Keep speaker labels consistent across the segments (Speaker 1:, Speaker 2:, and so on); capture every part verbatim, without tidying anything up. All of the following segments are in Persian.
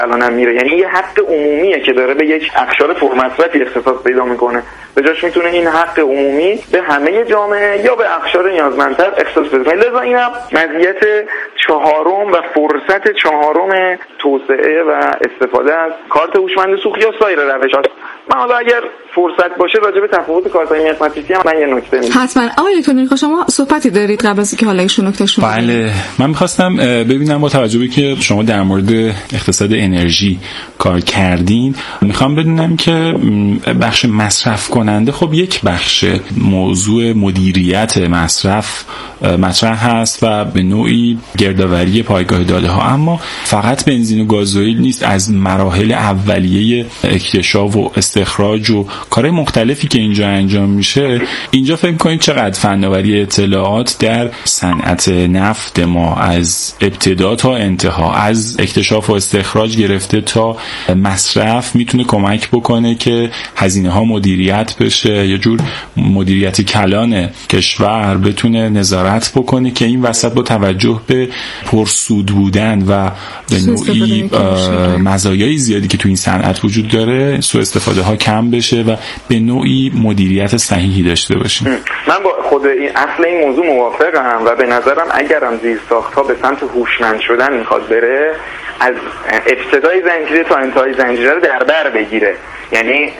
Speaker 1: الانم میره، یعنی یه حق عمومیه که داره به یک اقشار پرمصرفی اختصاص پیدا میکنه، به جاش میتونه این حق عمومی به همه جامعه یا به اقشار نیازمندتر اختصاص پیدا کنه. لذا اینم مزیت چهارم و فرصت چهارم توسعه و استفاده از کارت هوشمند سوخت یا سایر روش‌ها. من حالا اگر فرصت باشه راجع به تفاوت کارت‌های مغناطیسی هم من یه نکته میگم.
Speaker 2: حتما. آقای دکتر نیکو شما صحبتی دارید قبل از اینکه حالا ایشون نکتهشون؟
Speaker 3: بله، من می‌خواستم ببینم با توجه به که شما در مورد اقتصاد انرژی کار کردین، میخوام بدونم که بخش مصرف کننده خب یک بخش موضوع مدیریت مصرف مطرح هست و به نوعی گردآوری پایگاه داده ها، اما فقط بنزین و گازوئیل نیست. از مراحل اولیه اکتشاف و استخراج و کارهای مختلفی که اینجا انجام میشه، اینجا فکر کنید چقدر فناوری اطلاعات در صنعت نفت ما از ابتدا تا انتها، از اکتشاف و استخراج گرفته تا مصرف میتونه کمک بکنه که هزینه ها مدیریت بشه، یه جور مدیریت کلان کشور بتونه نظارت بکنه که این وسط با توجه به پرسود بودن و به نوعی مزایای زیادی که تو این صنعت وجود داره سوء استفاده ها کم بشه و به نوعی مدیریت صحیحی داشته باشیم.
Speaker 1: من با خود این اصل این موضوع موافقم و به نظرم اگرم زیرساخت‌ها به سمت هوشمند شدن میخواد بره، از ابتدای زنجیره تا انتهای زنجیره رو در بر بگیره، یعنی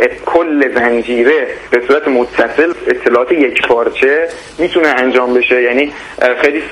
Speaker 1: کل زنجیره به صورت متصل اطلاعات یک پارچه میتونه انجام بشه. یعنی خیلی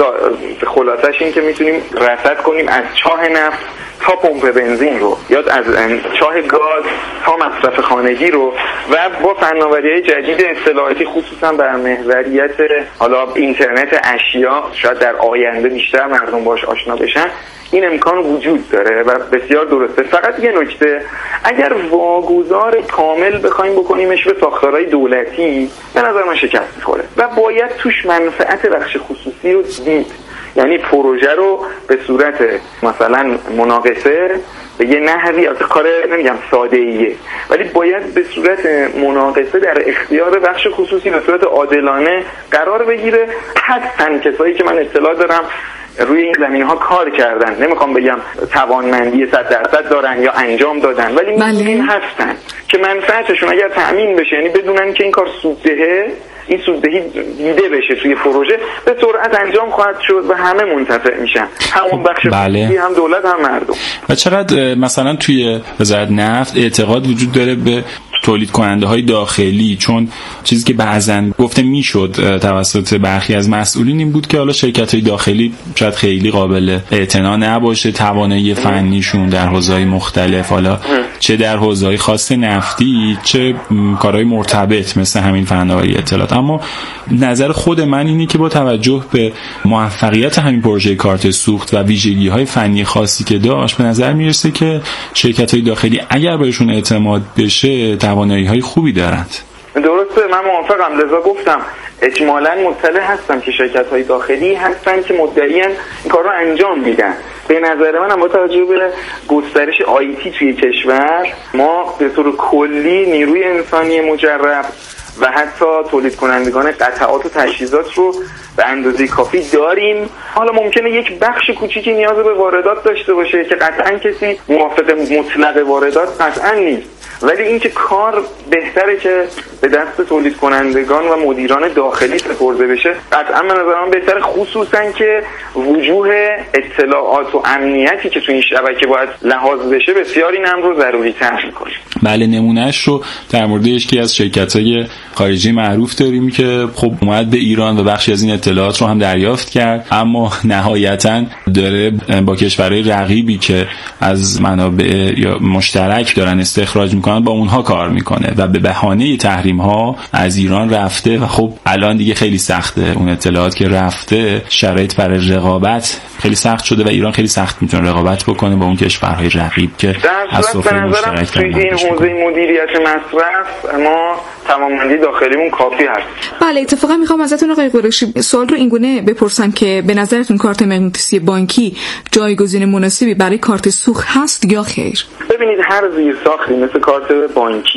Speaker 1: خلاصش این که میتونیم رصد کنیم از چاه نفت تا پمپ بنزین رو، یا از چاه گاز تا مصرف خانگی رو، و با فناوری‌های جدید اطلاعاتی خصوصا بر محوریت حالا اینترنت اشیا شاید در آینده بیشتر مردم باش آشنا بشن، این امکان وجود داره و بسیار درسته. فقط یه نکته، اگر واگذار کامل بخوایم بکنیمش به ساختارهای دولتی، به نظر من شکست می‌خوره و باید توش منفعت بخش خصوصی رو دید. یعنی پروژه رو به صورت مثلا مناقصه به یه نحوی، از کار نمیگم ساده ایه، ولی باید به صورت مناقصه در اختیار بخش خصوصی به صورت عادلانه قرار بگیره. هستن کسایی که من اطلاع دارم روی این زمینه ها کار کردن، نمیخوام بگم توانمندی صد درصد دارن یا انجام دادن، ولی این هستن که منفعتشون اگر تأمین بشه، یعنی بدونن که این کار سوددهه، این سوددهی دیده بشه توی پروژه، به سرعت انجام خواهد شد و همه منتفع میشن، همون بخش
Speaker 3: بله.
Speaker 1: خصوصی، هم دولت، هم مردم.
Speaker 3: و چقدر مثلا توی وزارت نفت اعتقاد وجود داره به تولید کننده های داخلی، چون چیزی که بعضن گفته میشد توسط برخی از مسئولین این بود که حالا شرکت های داخلی شاید خیلی قابل اعتنا نباشه توانایی فنیشون در حوزه‌های مختلف، حالا چه در حوزه‌های خاص نفتی چه کارهای مرتبط مثل همین فناوری اطلاعات. اما نظر خود من اینه که با توجه به موفقیت همین پروژه کارت سوخت و ویژگی‌های فنی خاصی که داشت، به نظر میرسه که شرکت‌های داخلی اگر بهشون اعتماد بشه توانایی‌های خوبی دارند.
Speaker 1: درسته، من موافقم. لذا گفتم اجمالاً مطلع هستم که شرکت‌های داخلی هستن که مدعیاً این کار رو انجام میدن. به نظر من با توجه به گسترش آیتی توی کشور، ما به طور کلی نیروی انسانی مجرب و حتی تولید کنندگان قطعات و تجهیزات رو به اندازه کافی داریم. حالا ممکنه یک بخش کوچیکی نیاز به واردات داشته باشه که قطعاً کسی موافق مطلق واردات قطعاً نیست، ولی اینکه کار بهتره که به دست تولید کنندگان و مدیران داخلی سپرده بشه، قطعا به نظر من بهتره، خصوصا که وجوه اطلاعات و امنیتی که تو این شبکه باید لحاظ بشه بسیار این امر رو ضروری تر میکنه.
Speaker 3: بله، نمونهش رو در مورد یکی از شرکت‌های خارجی معروف داریم که خب اومد به ایران و بخشی از این اطلاعات رو هم دریافت کرد، اما نهایتاً داره با کشورهای رقیبی که از منابع یا مشترک دارن استخراج میکنن با اونها کار میکنه و به بهانه تحریم ها از ایران رفته و خب الان دیگه خیلی سخته اون اطلاعات که رفته، شرایط برای رقابت خیلی سخت شده و ایران خیلی سخت میتونه رقابت بکنه با اون کشورهای رقیب که از سفره مشترک
Speaker 1: توی این حوزه مدیریت مصرف ما توانمندی داخلیمون کافی هست.
Speaker 2: بله، اتفاقا میخوام ازتون آقای قریشی سوال رو اینگونه بپرسم که به نظرتون کارت مغناطیسی بانکی جایگزین مناسبی برای کارت سوخت هست یا خیر؟
Speaker 1: ببینید، هر زیرساختی مثل کارت بانکی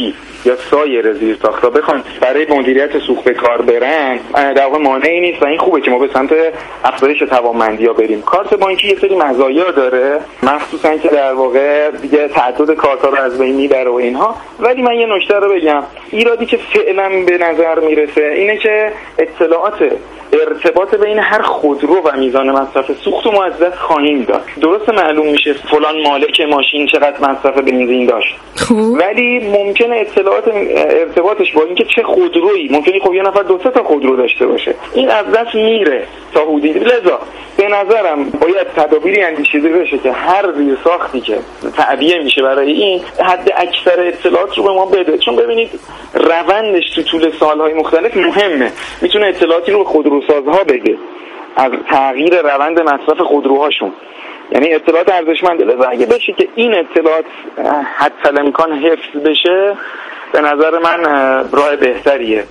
Speaker 1: یا سایر زیرساخت‌ها بخوان برای مدیریت سوخت به کار برن، در واقع مانعی نیست و این خوبه که ما به سمت افزایش توانمندی‌ها بریم. کارت بانکی یه سری مزایا داره، مخصوصا که در واقع دیگه تعدد کارت‌ها رو از بین میبره و اینها. ولی من یه نکته رو بگم، ایرادی که فعلا به نظر میرسه اینه که اطلاعات ارتباط بین هر خودرو و میزان مصرف سوخت ما از دست خواهیم داد. درست معلوم میشه فلان مالک ماشین چقدر مصرف بنزین داشت، خوب. ولی ممکنه اطلاعات ارتباطش با اینکه چه خودرویی، ممکنه خب یه نفر دو سه تا خودرو داشته باشه، این از دست میره تا حدودی. لذا به نظرم باید تدابیری اندیشیده بشه که هر زیرساختی که تعبیه میشه برای این حد اکثر اطلاعات رو به ما بده، چون ببینید روندش تو طول سالهای مختلف مهمه. میتونه اطلاعاتی رو به خودروسازها بده از تغییر روند مصرف خودروهاشون، یعنی اطلاعات ارزشمنده. لذا اگه بشه که این اطلاعات حتی امکان حفظ بشه، به نظر من راه بهتریه.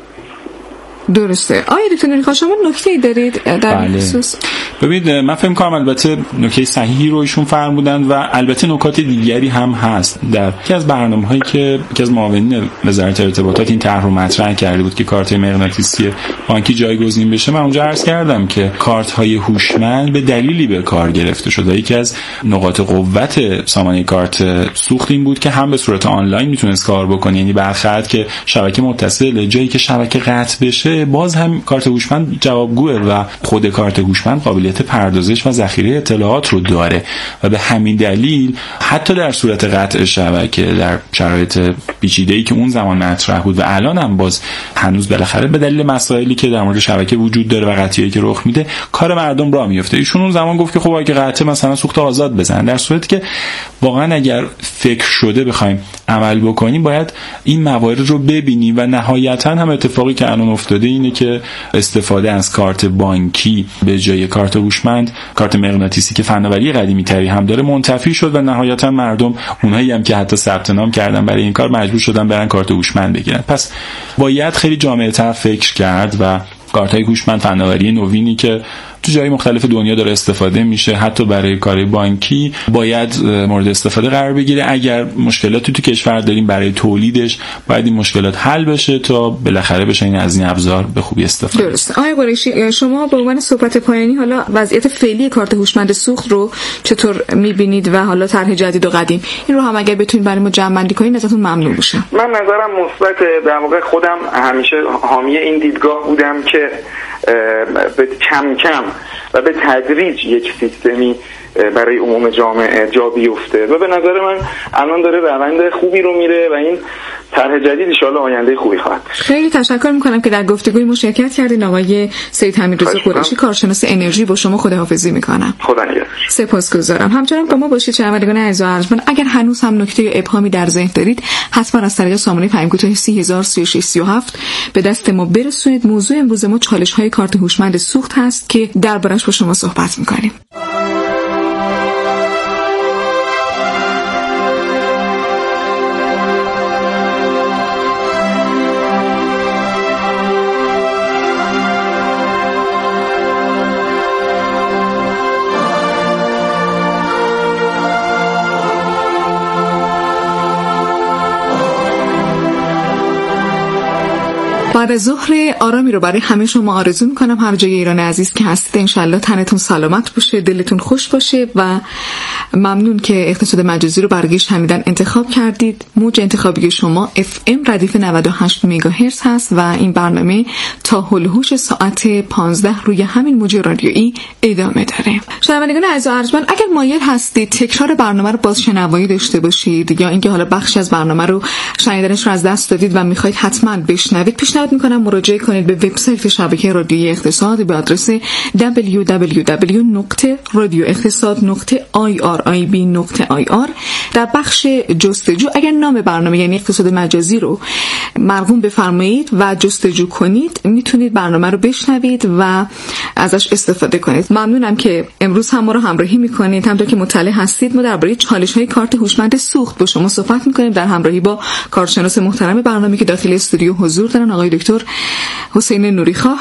Speaker 2: درسته. آیا دکتر نوریخواه شما نکته‌ای دارید در خصوص؟
Speaker 3: ببینید من فکر می‌کنم البته نکته صحیحی رو ایشون فرمودن و البته نکات دیگری هم هست. در یکی از برنامه‌هایی که یکی از معاونین وزارت ارتباطات این طرح رو مطرح کرده بود که کارت مغناطیسی بانکی جایگزین بشه، من اونجا عرض کردم که کارت‌های هوشمند به دلیلی به کار گرفته شده. یکی از نقاط قوت سامانه کارت سوخت این بود که هم به صورت آنلاین میتونست کار بکنه، یعنی برخلاف که شبکه متصل جایی که شبکه قطع بشه باز هم کارت هوشمند جوابگوه و خود کارت هوشمند قابلیت پردازش و ذخیره اطلاعات رو داره و به همین دلیل حتی در صورت قطع شبکه در شرایط پیچیده‌ای که اون زمان مطرح بود و الان هم باز هنوز بالاخره به دلیل مسائلی که در مورد شبکه وجود داره و قطعی که رخ میده کار مردم راه میفته. ایشون اون زمان گفت که خب اگه قطع مثلا سوخت آزاد بزنن، در صورتی که واقعا اگر فکر شده بخوایم عمل بکنیم باید این موارد رو ببینیم و نهایتا هم اتفاقی که الان افتاده اینه که استفاده از کارت بانکی به جای کارت هوشمند، کارت مغناطیسی که فناوری قدیمی تری هم داره منتفی شد و نهایتا مردم اونایی هم که حتی ثبت نام کردن برای این کار مجبور شدن برن کارت هوشمند بگیرن. پس باید خیلی جامع‌تر فکر کرد و کارت‌های هوشمند فناوری نوینی که تو جای مختلف دنیا داره استفاده میشه حتی برای کار بانکی باید مورد استفاده قرار بگیره. اگر مشکلاتی تو کشور داریم برای تولیدش باید این مشکلات حل بشه تا بالاخره بشه این از این ابزار به خوبی استفاده.
Speaker 2: درست. آقای قریشی شما به عنوان صحبت پایانی حالا وضعیت فعلی کارت هوشمند سوخت رو چطور میبینید و حالا طرح جدید و قدیم این رو هم اگر بتونید برای ما جمع‌بندی کنید ازتون ممنون میشم.
Speaker 1: من نظرم مثبت، در واقع خودم همیشه حامی این دیدگاه بودم که به کم کم و به تدریج یک سیستمی برای عموم جامعه جا بیفته و به نظر من الان داره روند خوبی رو میره و این طرح جدید ان شاءالله آینده خوبی خواهد.
Speaker 2: خیلی تشکر میکنم که در گفتگوی مشارکت کردین. آقای سید حمیدرضا قریشی کارشناس انرژی با شما خداحافظی میکنم.
Speaker 1: خدا نگهدار.
Speaker 2: سپاسگزارم. همچنان با ما باشید شنوندگان عزیز و ارجمند. اگر هنوز هم نکته یا ابهامی در ذهن دارید حتما از طریق سامانه پیام کوتاه سی هزار سی و شش سی و هفت به دست ما برسونید. موضوع امروز ما چالش های کارت هوشمند سوخت هست که دربارش با شما صحبت میکنیم. بعد ظهر آرامی رو برای همه شما آرزو میکنم. هر جای ایران عزیز که هستید انشالله تنتون سلامت باشه، دلتون خوش باشه و ممنون که اقتصاد مجازی رو برای شنیدن انتخاب کردید. موج انتخابی شما اف ام ردیف نود و هشت مگاهرتز هست و این برنامه تا هولوش ساعت پانزده روی همین موج رادیویی ادامه داره. شنوندگان عزیز و ارجمند اگر مایل هستید تکرار برنامه رو باز شنوایی داشته باشید یا اینکه حالا بخش از برنامه رو شنیدنش رو از دست دادید و میخواید حتما بشنوید، پیشنهاد میکنم مراجعه کنید به وبسایت شبکه رادیویی اقتصاد به آدرس دبلیو دبلیو دبلیو دات رادیو اقتصاد دات آی آر آی بی دات آی آر. در بخش جستجو اگر نام برنامه یعنی اقتصاد مجازی رو مرقوم بفرمایید و جستجو کنید میتونید برنامه رو بشنوید و ازش استفاده کنید. ممنونم که امروز هم ما رو همراهی میکنید. همونطور که مطلع هستید ما درباره چالش‌های کارت هوشمند سوخت با شما صحبت میکنیم در همراهی با کارشناس محترم برنامه که داخل استودیو حضور دارن، آقای دکتر حسین نوریخواه.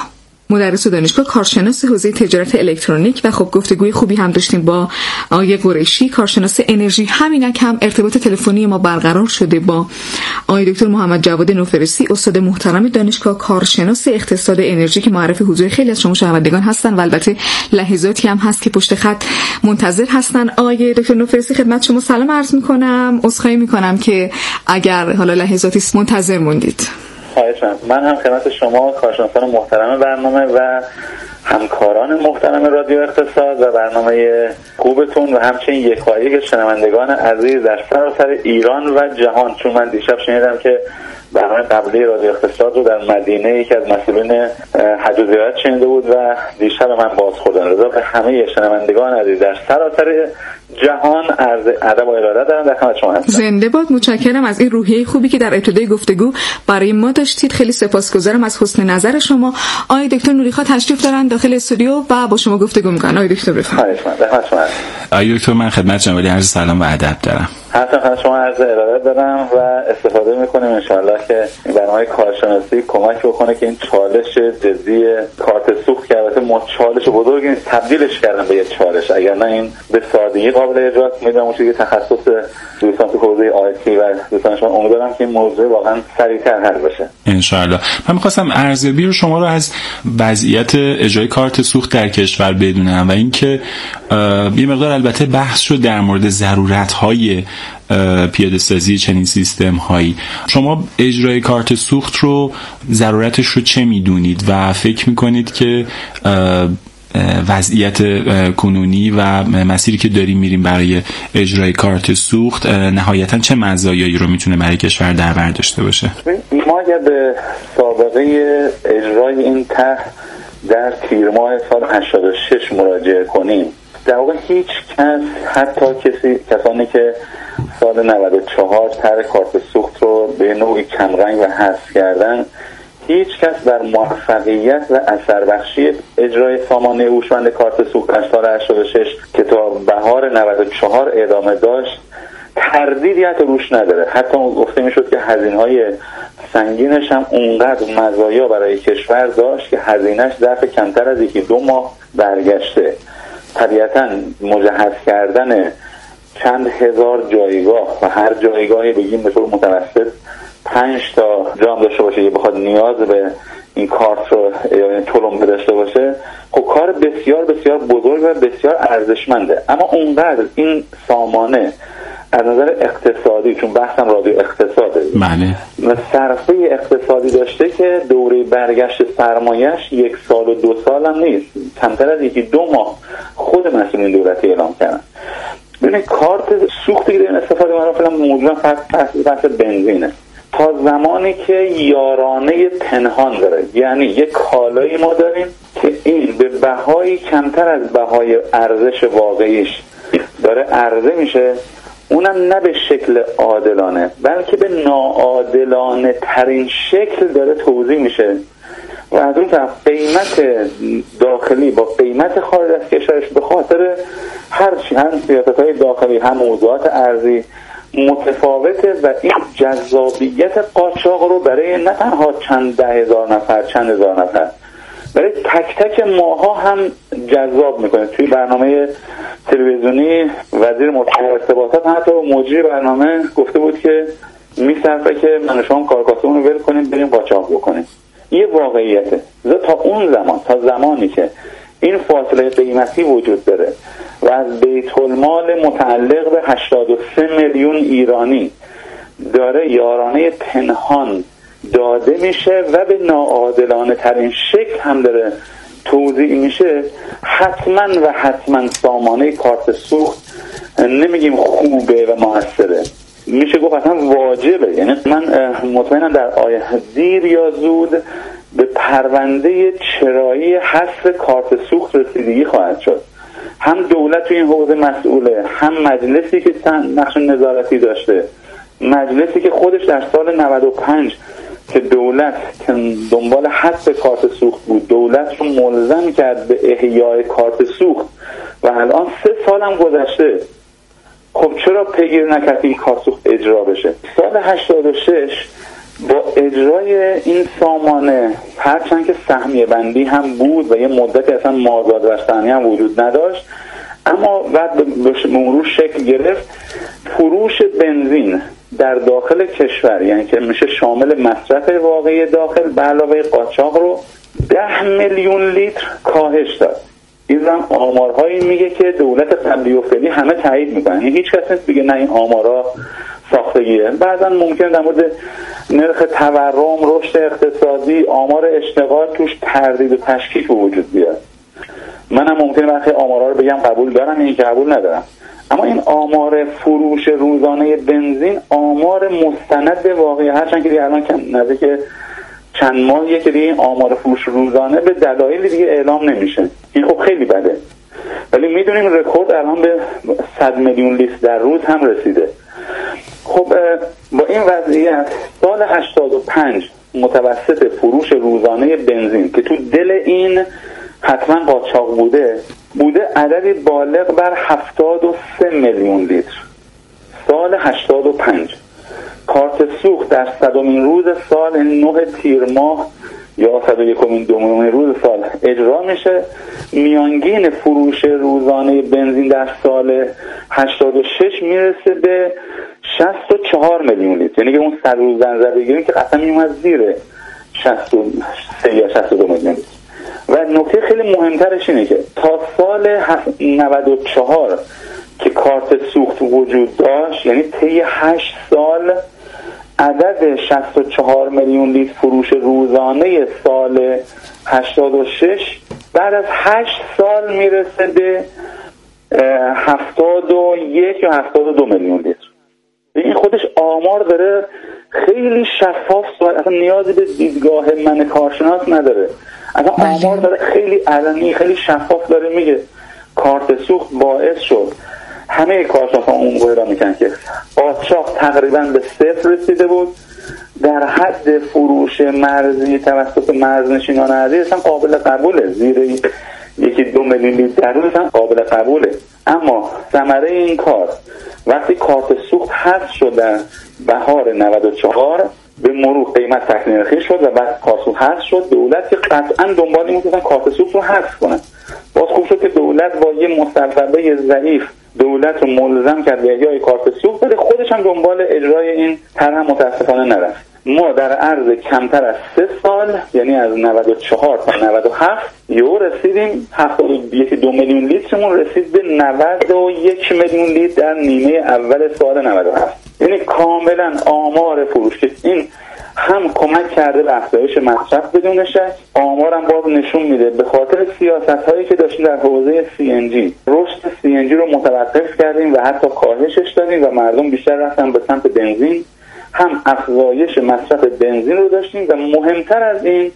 Speaker 2: مدرس دانشگاه، کارشناس حوزه تجارت الکترونیک و خب گفتگوی خوبی هم داشتیم با آقای قریشی، کارشناس انرژی. همینک هم ارتباط تلفنی ما برقرار شده با آقای دکتر محمد جواد نوفرسی، استاد محترم دانشگاه، کارشناس اقتصاد انرژی که معرف حضور خیلی از شما شنوندگان هستن و البته لحظاتی هم هست که پشت خط منتظر هستن. آقای دکتر نوفرسی خدمت شما سلام عرض میکنم. عذرخواهی میکنم که اگر حالا لحظاتی منتظر موندید.
Speaker 4: خواهشاً. من هم خدمت شما کارشناسان محترم برنامه و همکاران محترم رادیو اقتصاد و برنامه خوبتون و همچنین یکایک شنوندگان عزیز در سراسر ایران و جهان، چون من دیشب شنیدم که برنامه قبلی رادیو اقتصاد رو در مدینه یکی از مسئولین حج و زیارت شنیده بود و دیشب من باز خوردن. رضا به همه شنوندگان عزیز در سراسر جهان عرض ادب و ارادت دارم. در خدمت شما هستم.
Speaker 2: زنده باد. متشکرم از این روحیه خوبی که در ابتدای گفتگو برای ما داشتید. خیلی سپاسگزارم از حسن نظر شما. آقای دکتر نوریخا تشریف دارن داخل استودیو و با شما گفتگو میکنن. آقای دکتر بفرمایید.
Speaker 3: آقای دکتر من خدمت جناب عرض سلام و ادب دارم.
Speaker 4: حتما خدمت شما عرض ارادت دارم و استفاده میکنیم ان شاء الله که این برنامه کارشناسی کمک بکنه که این چالش جدی کارت سوخت که البته ما چالش بزرگی تبدیلش کردن به یه چالش، اگر نه این به سادگی قابل اجراست. میدونم اون چیزی که تخصص دوستان تو حوزه آیتی و دوستان شما، امیدوارم که این موضوع واقعا سریعتر حل بشه
Speaker 3: ان شاء الله. من می‌خواستم ارزیابی رو شما رو از وضعیت اجرای کارت سوخت در کشور بدونم و اینکه یه مقدار البته بحث شد در مورد ضرورت‌های پیاده سازی چنین سیستم هایی. شما اجرای کارت سوخت رو ضرورتش رو چه میدونید و فکر میکنید که وضعیت کنونی و مسیری که داریم میریم برای اجرای کارت سوخت نهایتاً چه مزایایی رو میتونه برای کشور در بر داشته باشه؟
Speaker 4: ما اگر به سابقه اجرای این طرح در تیر ماه سال هشتاد و شش مراجعه کنیم، در واقع هیچ کس، حتی کسی کسانی که سال نود و چهار طرح کارت سوخت رو به نوعی کمرنگ و حذف کردن، هیچ کس در موفقیت و اثر بخشی اجرای سامانه هوشمند کارت سوخت در سال هشتاد و شش که تا بهار نود و چهار ادامه داشت تردیدی حتی روش نداره. حتی گفته میشد که هزینه‌های سنگینش هم اونقدر مزایا برای کشور داشت که هزینهش ظرف کمتر از یکی دو ماه برگشته. طبیعتاً مجهز کردن چند هزار جایگاه و هر جایگاهی بگیم به طور متوسط پنج تا جام داشته باشه، یه بخواد نیاز به این کارت رو یعنی تلمبه داشته باشه، خب کار بسیار بسیار بزرگ و بسیار ارزشمنده. اما اونقدر این سامانه از نظر اقتصادی، چون بحثم رادیو اقتصاده،
Speaker 3: بله،
Speaker 4: و صرفه اقتصادی داشته که دوره برگشت سرمایه‌اش یک سال و دو سال هم نیست، کمتر از یکی دو ماه خود مسئولین دولتی اعلام کردن. ببینید کارت سوختی که استفاده ما فعلا موجودا فقط بحث بنزینه. تا زمانی که یارانه پنهان داره، یعنی یک کالایی ما داریم که این به بهایی کمتر از بهای ارزش واقعیش داره عرضه میشه، اونم نه به شکل عادلانه بلکه به ناعادلانه ترین شکل داره توزیع میشه و از اون طرف قیمت داخلی با قیمت خارج از کشورش به خاطر هر چی، هم سیاست‌های داخلی هم موضوعات ارزی متفاوته و این جذابیت قاچاق رو برای نه تنها چند ده هزار نفر، چند هزار نفر، برای تک تک ماها هم جذاب میکنه. توی برنامه تلویزیونی وزیر مرتضی ارتباطات حتی مجری برنامه گفته بود که میصرفه که من شما کارکاسبمون رو ول کنیم بریم قاچاق بکنیم. یه واقعیته. تا اون زمان، تا زمانی که این فاصله قیمتی وجود داره و از بیت المال متعلق به هشتاد و سه میلیون ایرانی داره یارانه پنهان داده میشه و به ناعادلانه ترین شکل هم داره توزیع میشه، حتما و حتما سامانه کارت سوخت نمیگیم خوبه و موثره، میشه گفت اصلا واجبه. یعنی من مطمئنم در آینده دیر یا زود به پرونده چرایی حذف کارت سوخت رسیدگی خواهد شد. هم دولت توی این حوزه مسئوله، هم مجلسی که نقش نظارتی داشته، مجلسی که خودش در سال نود و پنج که دولت که دنبال حذف کارت سوخت بود دولت رو ملزم کرد به احیای کارت سوخت و الان سه سال هم گذشته. خب چرا پیگیری نکرد این کارت سوخت اجرا بشه؟ سال هشتاد و شش با اجرای این سامانه هرچند که سهمیه بندی هم بود و یه مدتی اصلا مازاد رستنی هم وجود نداشت، اما بعد به مرور شکل گرفت. فروش بنزین در داخل کشور، یعنی که میشه شامل مصرف واقعی داخل به علاوه قاچاق، رو ده میلیون لیتر کاهش داد. این هم آمارهایی میگه که دولت قبلی و فعلی همه تایید میکنن، یعنی هیچ کس نیست بگه نه این آمارا ساختگیه. بعضا ممکنه در مورد نرخ تورم، رشد اقتصادی، آمار اشتغال توش تردید و تشکیک وجود بیاد. منم ممکنه برخی آمارا رو بگم قبول دارم، این که قبول ندارم، اما این آمار فروش روزانه بنزین آمار مستند واقعی، هرچند که الان نزدیک چند ماهیه که دیگه این آمار فروش روزانه به دلایل دیگه اعلام نمیشه. این خب خیلی بده، ولی میدونیم رکورد الان به صد میلیون لیتر در روز هم رسیده. خب با این وضعیت سال هشتاد و پنج متوسط فروش روزانه بنزین که تو دل این حتما قاچاق بوده بوده عددی بالغ بر هفتاد و سه میلیون لیتر. سال هشتاد و پنج کارت سوخت در صدمین روز سال نه تیر ماه یا صد و یکمین دومین روز سال اجرا میشه. میانگین فروش روزانه بنزین در سال هشتاد و شش میرسه به شصت و چهار میلیون لیتر، یعنی که اون صد روز در نظر بگیریم که قطعا میومد زیر شصت و سه یا شصت و دو میلیون لیتر. و نکته خیلی مهمترش اینه که تا سال نود و چهار که کارت سوخت وجود داشت، یعنی طی هشت سال، عدد شصت و چهار میلیون لیتر فروش روزانه سال هشتاد و شش بعد از هشت سال میرسه به هفتاد و یک یا هفتاد و دو میلیون لیتر. این خودش آمار داره خیلی شفاف، اصلا نیازی به دیدگاه من کارشناس نداره، اصلا آمار داره خیلی علنی، خیلی شفاف داره میگه کارت سوخت باعث شد همه کارشناسان اون موقع را میگن که قاچاق تقریبا به صفر رسیده بود، در حد فروش مرزی توسط مرزنشینان عزیز اصلا قابل قبوله، زیر یکی دو میلیون لیتر در روز اصلا قابل قبوله. اما ثمره این کار وقتی کارت سوخت حذف شد در بهار نود و چهار، به مرور قیمت تکنرخی شد و بعد کارت سوخت حذف شد. دولت که قطعا دنبال این بود که کارت سوخت رو حذف کنه. باز خوب شد که دولت با یه مصوبه ضعیف دولت رو ملزم کرد به احیای کارت سوخت، ولی خودش هم دنبال اجرای این طرح متاسفانه نرفت. ما در عرض کمتر از سه سال، یعنی از نود و چهار تا نود و هفت، یهو رسیدیم هفتاد و یک دو میلیون لیترمون رسید به نود و یک میلیون لیتر در نیمه اول سال نود و هفت. یعنی کاملا آمار فروش که این هم کمک کرده به افزایش مصرف بدون شک، آمارم باز نشون میده به خاطر سیاست‌هایی که داشتیم در حوزه سی ان جی، رشد سی ان جی رو متوقف کردیم و حتی کاهشش دادیم و مردم بیشتر رفتن به سمت بنزین، هم افزایش مصرف بنزین رو داشتیم و مهمتر از این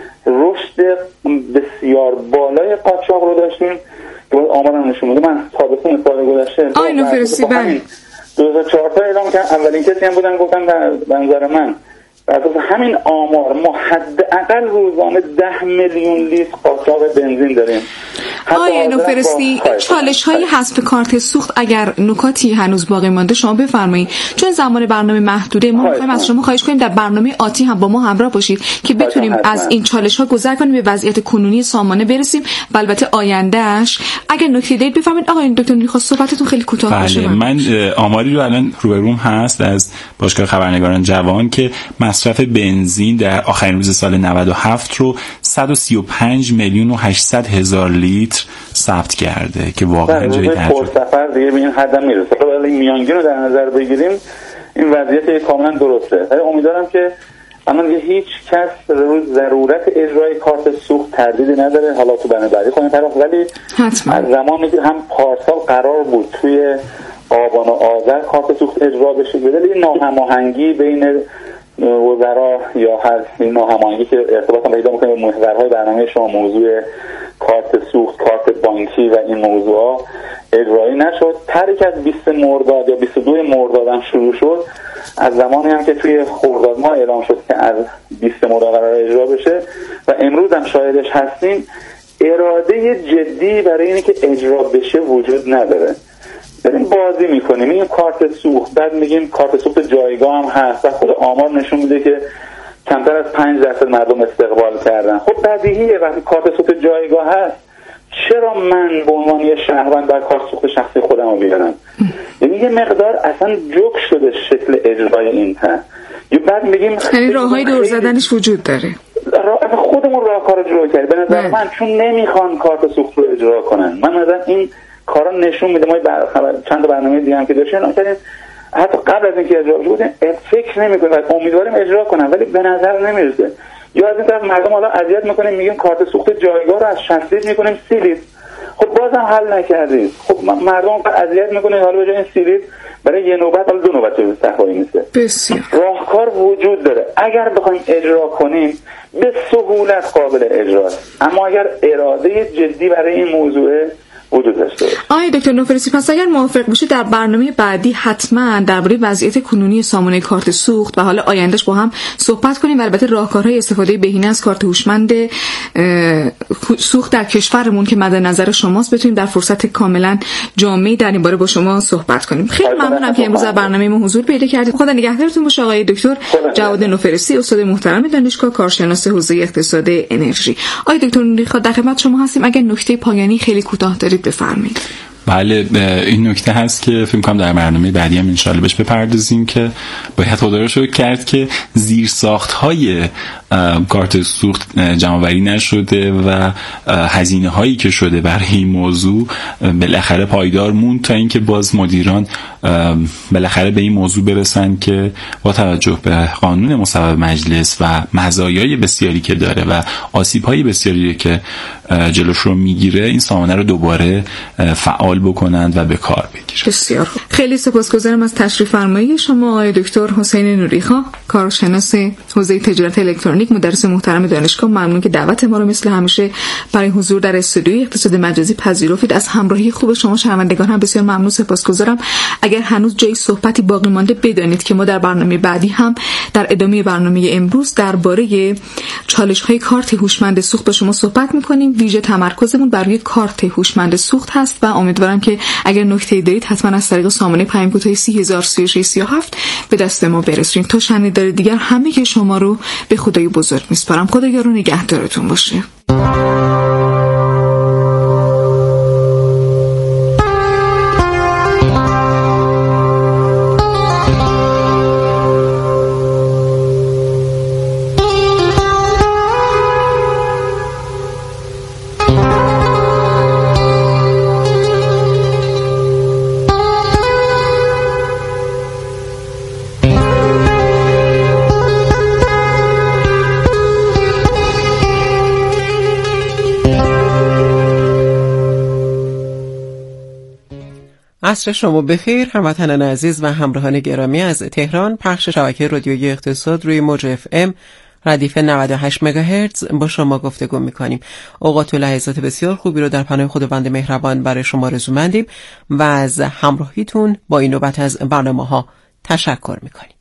Speaker 4: رشد بسیار بالای قاچاق رو داشتیم که آمارم نشون میده. من تابستون سال گذشته
Speaker 2: آینو فرسی بله
Speaker 4: دو هزار و چهار تا اعلام کردم، اولین کسی هم بودن گفتن به نظر من از همین آمار ما حداقل روزانه ده میلیون لیتر قاچاق بنزین داریم.
Speaker 2: آقای نوفرستی، چالش های حذف کارت سوخت اگر نکاتی هنوز باقی مانده شما بفرمایید، چون زمان برنامه محدوده، ما می‌خوایم از شما خواهش کنیم در برنامه آتی هم با ما همراه باشید که بتونیم از این چالش ها گذر کنیم، به وضعیت کنونی سامانه برسیم و البته آیندهش. اگر نکته دارید بفرمایید. آقای دکتر نوری‌خواست صحبتتون خیلی کوتاه باشه.
Speaker 3: من آماری رو الان روبروم هست از باشگاه خبرنگاران جوان که مصرف بنزین در آخرین روز سال نود و هفت رو صد و سی و پنج میلیون و هشتصد هزار لیتر ثبت کرده که واقعا جای تعجب.
Speaker 4: سفر دیگه به این حد میرسه. ولی میانگین رو در نظر بگیریم این وضعیت کاملا درسته. ولی امیدوارم که الان دیگه هیچ کس روی ضرورت اجرای کارت سوخت تردیدی نداره. حالا تو برنامه بعدی خواهیم طرف، ولی حتما از زمانی که هم پارسال قرار بود توی آبان و آذر کارت سوخت اجرا بشه، ولی ناهماهنگی بین وزرا یا هر ناهماهنگی که ارتباط پیدا می‌کنه با محورهای برنامه شما، موضوع کارت سوخت، کارت بانکی و این موضوعا اجرایی نشد. تاریخ از بیست مرداد یا بیست و دو مرداد هم شروع شد، از زمانی هم که توی خرداد ماه اعلام شد که از بیست مرداد قرار اجرا بشه و امروز هم شاهدش هستیم، اراده جدی برای اینه که اجرا بشه وجود نداره. بریم بازی میکنیم، میگیم کارت سوخت، بعد میگیم کارت سوخت جایگاه هم هست و خود آمار نشون میده که کمتر از پنج درصد مردم استقبال کردن. خب بدیهیه وقتی کارت سوخت جایگاه هست چرا من به عنوان یه شهروند در کارت سوخت شخصی خودم رو بیارم؟ یعنی یه مقدار اصلا جوک شده شکل اجرای این ها. یه بعد میگیم
Speaker 2: یعنی راههای دور زدنش وجود داره.
Speaker 4: راه خودمون راهکار اجرا کردیم. به نظر من چون نمیخوان کارت سوخت رو اجرا کنن، من مثلا این کارا نشون میده. ما بر... چند برنامه دیگه هم که داشتیم نکردیم، حتی قبل از اینکه اجرا بشه فکر نمیکنیم، امیدواریم اجرا کنن ولی به نظر نمیرسه. یا از این طرف مردم حالا اذیت میکنیم، میگیم کارت سوخت جایگاه رو از شصت لیتر میکنیم سی لیتر. خب بازم حل نکردید. خب مردم اذیت میکنید، حالا به جای این سی لیتر برای یه نوبت حالا دو نوبت چه صحوایی میشه.
Speaker 2: بسیار
Speaker 4: راهکار وجود داره. اگر بخوایم اجرا کنیم به سهولت قابل اجراست، اما اگر اراده جدی برای این موضوع وجود داشته باشه.
Speaker 2: آقای دکتر نوفرسی، پس اگر موافق باشید در برنامه بعدی حتما درباره وضعیت کنونی سامانه کارت سوخت و حالا آیندهش با هم صحبت کنیم و البته راهکارهای استفاده بهینه از کارت هوشمند سوخت در کشورمون که مد نظر شماست بتونیم در فرصت کاملا جامعی در این باره با شما صحبت کنیم. خیلی ممنونم که امروز در برنامه ما حضور پیدا کردید. خدا نگهدارتون باشه آقای دکتر جواد نوفرسی، استاد محترم دانشگاه، کارشناس حوزه اقتصاد انرژی. آقای دکتر نوریخا در خدمت شما هستیم. اگر نکته پایانی خیلی کوتاه دارید بفرمایید.
Speaker 3: بله، این نکته هست که فکر کنم در برنامه بعدی هم انشالله بهش بپردازیم که باید خدا رو شکر کرد که زیرساخت‌های کارت سوخت جمع‌آوری نشده و هزینه هایی که شده برای این موضوع بالاخره پایدار موند تا اینکه باز مدیران بالاخره به این موضوع برسن که با توجه به قانون مصوب مجلس و مزایای بسیاری که داره و آسیب‌های بسیاری که جلوش رو میگیره این سامانه رو دوباره فعال بکنند و به کار بگیرند.
Speaker 2: بسیار خوب. خیلی سپاسگزارم از تشریف فرمایی شما آقای دکتر حسین نوریخا، کارشناس حوزه تجارت الکترونیک، مدرس محترم دانشگاه. ممنون که دعوت ما رو مثل همیشه برای حضور در استودیوی اقتصاد مجازی پذیرفتید. از همراهی خوب شما شنوندگان هم بسیار ممنون، سپاسگزارم. اگر هنوز جای صحبتی باقی مانده بدانید که ما در برنامه بعدی هم در ادامه برنامه امروز درباره چالش‌های کارت هوشمند سوخت با شما صحبت می‌کنیم. ویژه تمرکزمون بر روی کارت هوشمند سوخت هست و امیدوارم که اگر نکته‌ای دارید حتما از طریق سامانه پیام کوتاه سی هزار سی و شش سی و هفت به دست ما برسونید. تا شنیدار دیگر همه که شما رو به خدای بزرگ میسپارم. خدا یار و نگهدارتون باشه.
Speaker 5: عصر شما بخیر هموطنان عزیز و همراهان گرامی از تهران. پخش شبکه رادیویی اقتصاد روی موج اف ام ردیف نود و هشت مگاهرتز با شما گفتگو می‌کنیم. اوقات و لحظات بسیار خوبی رو در پناه خداوند مهربان برای شما آرزومندیم و از همراهیتون با این نوبت از برنامه‌ها تشکر می‌کنیم.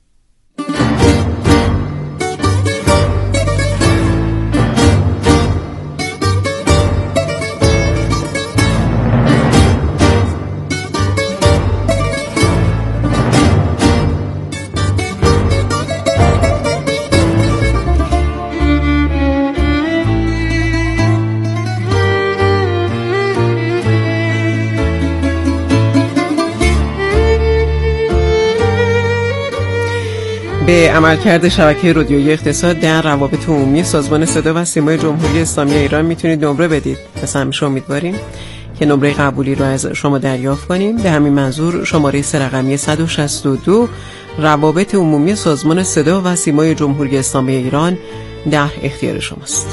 Speaker 5: به عملکرد شبکه رادیویی اقتصاد در روابط عمومی سازمان صدا و سیمای جمهوری اسلامی ایران میتونید نمره بدید. مثلا همیشه امیدواریم که نمره قبولی رو از شما دریافت کنیم. به همین منظور شماره سه رقمی صد و شصت و دو روابط عمومی سازمان صدا و سیمای جمهوری اسلامی ایران در اختیار شماست.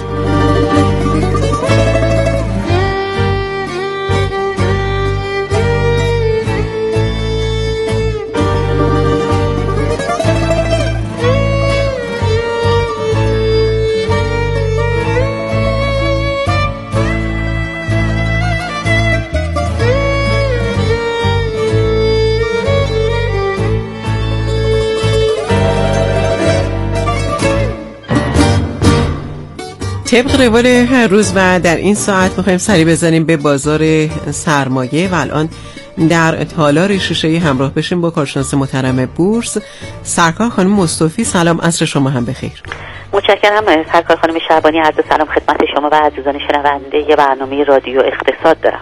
Speaker 5: طبق روال هر روز و در این ساعت می‌خوایم سری بزنیم به بازار سرمایه و الان در تالار شیشه‌ای همراه بشیم با کارشناس محترم بورس سرکار خانم مصطفی. سلام، عصر شما هم بخیر.
Speaker 6: متشکرم سرکار خانم شعبانی. عرض سلام خدمت شما و عزیزان شنونده ی برنامه رادیو اقتصاد دارم.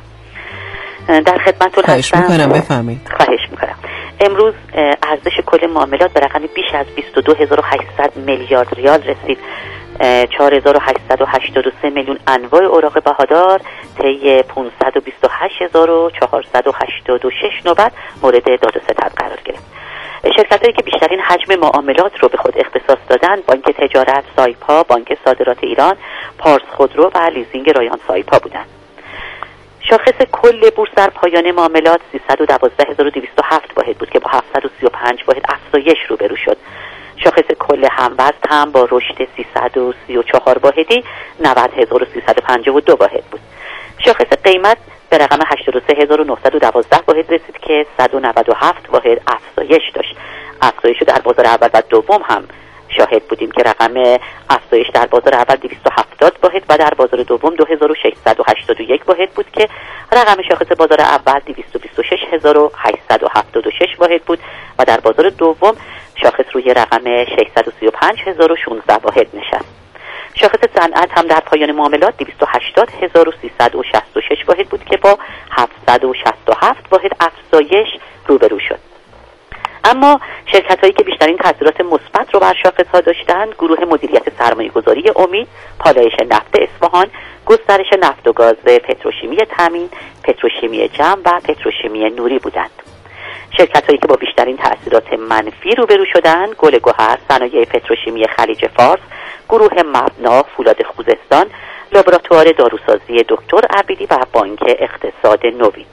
Speaker 6: در خدمتتون هستم.
Speaker 5: خواهش میکنم بفرمایید.
Speaker 6: خواهش میکنم. امروز ارزش کل معاملات به رقم بیش از بیست و دو هزار و هشتصد میلیارد ریال رسید. چهار هزار و هشتصد و هشتاد و سه میلیون انواع اوراق بهادار طی پانصد و بیست و هشت هزار و چهارصد و هشتاد و شش نوبت مورد داد و ستد قرار گرفت. شرکت‌هایی که بیشترین حجم معاملات رو به خود اختصاص دادن بانک تجارت سایپا، بانک صادرات ایران، پارس خودرو و لیزینگ رایان سایپا بودند. شاخص کل بورس در پایان معاملات سیصد و دوازده هزار و دویست و هفت واحد بود که با هفتصد و سی و پنج واحد افزایش روبرو شد. شاخص کل هموزن هم با رشد سیصد و سی و چهار واحدی نود هزار و سیصد و پنجاه و دو واحد بود. شاخص قیمت به رقم هشتاد و سه هزار و نهصد و دوازده واحد رسید که صد و نود و هفت واحد افزایش داشت. افزایش در بازار اول و دوم هم شاهد بودیم که رقم افزایش در بازار اول دویست و هفتاد واحد و در بازار دوم دو هزار و ششصد و هشتاد و یک واحد بود که رقم شاخص بازار اول دویست و بیست و شش هزار و هشتصد و هفتاد و شش واحد بود و در بازار دوم شاخص روی رقم ششصد و سی و پنج هزار و شانزده واحد نشست. شاخص صنعت هم در پایان معاملات دویست و هشتاد هزار و سیصد و شصت و شش واحد بود که با هفتصد و شصت و هفت واحد افزایش روبرو شد. اما شرکت هایی که بیشترین تاثیرات مثبت رو بر شاخص ها داشتند گروه مدیریت سرمایه گذاری امید، پالایش نفت اصفهان، گسترش نفت و گاز، پتروشیمی تامین، پتروشیمی جم و پتروشیمی نوری بودند. شرکت هایی که با بیشترین تاثیرات منفی روبرو شدند گل گوهر، صنایع پتروشیمی خلیج فارس، گروه مبنا، فولاد خوزستان، لابراتوار داروسازی دکتر عبیدی و بانک اقتصاد نوین.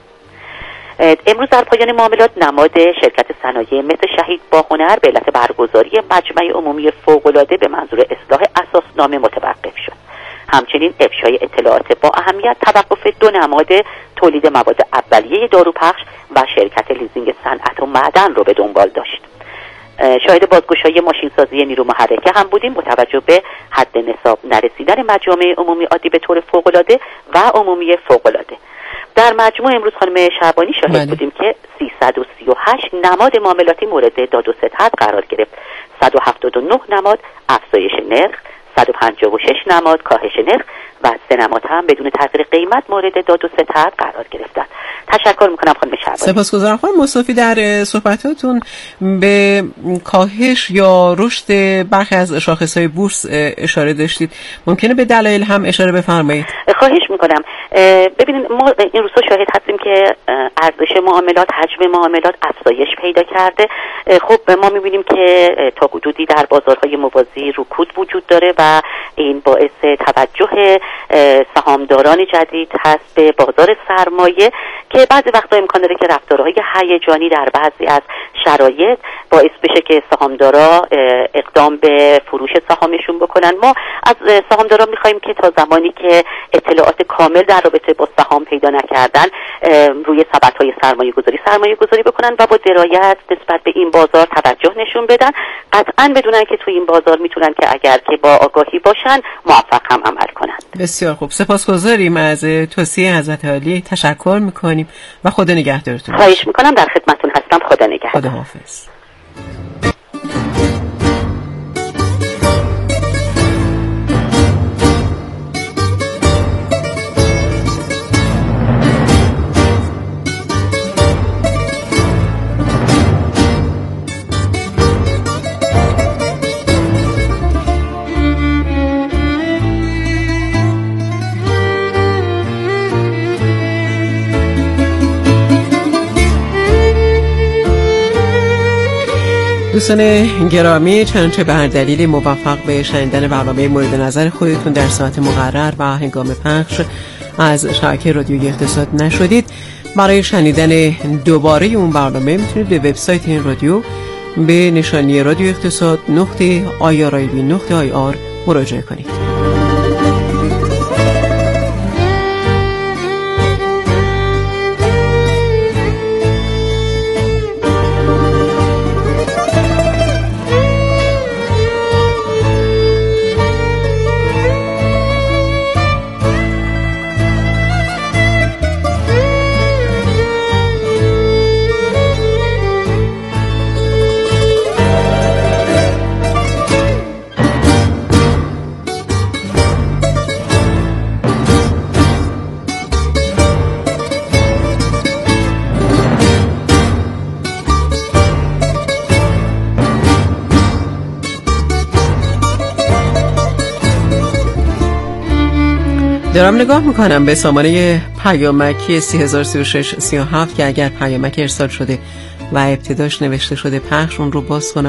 Speaker 6: امروز در پایان معاملات نماد شرکت صنایع مس شهید باهنر به علت برگزاری مجمع عمومی فوق‌العاده به منظور اصلاح اساسنامه متوقف شد. همچنین افشای اطلاعات با اهمیت توقف دو نماد تولید مواد اولیه داروپخش و شرکت لیزینگ صنعت و معدن رو به دنبال داشت. شاهد بازگشایی ماشینسازی نیرو محرکه هم بودیم با توجه به حد نصاب نرسیدن مجامع عمومی عادی به طور فوق‌العاده و عمومی فوق‌العاده. در مجموع امروز خانم شعبانی شاهد بله. بودیم که سیصد و سی و هشت نماد معاملاتی مورد داد و ستد قرار گرفت. صد و هفتاد و نه نماد افزایش نرخ، صد و پنجاه و شش نماد کاهش نرخ و سه نماد هم بدون تغییر قیمت مورد داد و ستد قرار گرفتند. تشکر میکنم خانم شعبانی.
Speaker 5: سپاسگزارم خانم مصطفی. در صحبتاتون به کاهش یا رشد برخی از شاخص‌های بورس اشاره داشتید. ممکنه به دلایل هم اشاره بفرمایید؟
Speaker 6: خواهش میکنم. ببینید ما این روزها شاهد هستیم که ارزش معاملات، حجم معاملات افزایش پیدا کرده. خب ما میبینیم که تا حدودی در بازارهای موازی رکود وجود داره و این باعث توجه سهامداران جدید هست به بازار سرمایه که بعضی وقتا امکان داره که رفتارهای هیجانی در بعضی از شرایط باعث بشه که سهامدارا اقدام به فروش سهامشون بکنن. ما از سهامدارا میخوایم که تا زمانی که اطلاعات کامل در رابطه با سهام پیدا نکردن روی سبدهای سرمایه گذاری سرمایه گذاری بکنن و با درایت نسبت به این بازار توجه نشون بدن، قطعا بدونن که تو این بازار میتونن که اگر که با آگاهی باشن موفق هم عمل کنن.
Speaker 5: بسیار خوب، سپاسگزاریم از توصیه حضرت عالی، تشکر میکنیم و خدا نگهدارتون.
Speaker 6: خواهش میکنم، در خدمتتون هستم. خدا نگهدار.
Speaker 5: خدا حافظ. دوستان گرامی، چنانچه به هر دلیلی موفق به شنیدن برنامه مورد نظر خودتون در ساعت مقرر و هنگام پخش از شبکه رادیوی اقتصاد نشدید، برای شنیدن دوباره اون برنامه میتونید به وبسایت این رادیو به نشانی رادیو اقتصاد نقطه آی آر آی بی نقطه آی آر مراجعه کنید. دارم نگاه میکنم به سامانه پیامکی سی هزار سی و شش سی و هفت که اگر پیامک ارسال شده و ابتداش نوشته شده پخش، اون رو باز کنم